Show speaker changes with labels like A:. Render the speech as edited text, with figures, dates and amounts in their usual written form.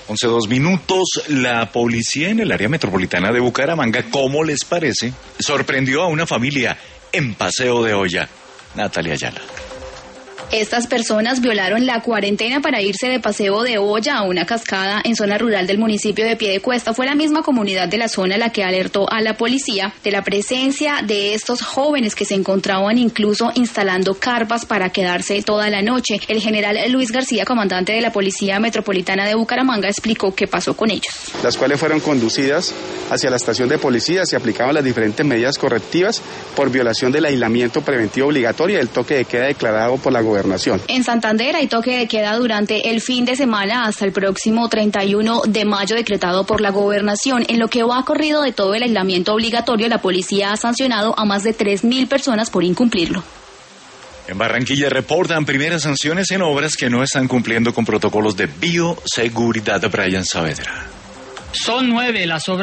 A: 11:02. La policía en el área metropolitana de Bucaramanga, ¿cómo les parece?, sorprendió a una familia en Paseo de Olla. Natalia Ayala.
B: Estas personas violaron la cuarentena para irse de Paseo de Olla a una cascada en zona rural del municipio de Piedecuesta. Fue la misma comunidad de la zona la que alertó a la policía de la presencia de estos jóvenes que se encontraban incluso instalando carpas para quedarse toda la noche. El general Luis García, comandante de la Policía Metropolitana de Bucaramanga, explicó qué pasó con ellos.
C: Las cuales fueron conducidas hacia la estación de policía, se aplicaban las diferentes medidas correctivas por violación del aislamiento preventivo obligatorio y el toque de queda declarado por la gobernación.
B: En Santander hay toque de queda durante el fin de semana hasta el próximo 31 de mayo decretado por la gobernación. En lo que va corrido de todo el aislamiento obligatorio, la policía ha sancionado a más de 3.000 personas por incumplirlo.
A: En Barranquilla reportan primeras sanciones en obras que no están cumpliendo con protocolos de bioseguridad. Brian Saavedra.
D: Son 9 las obras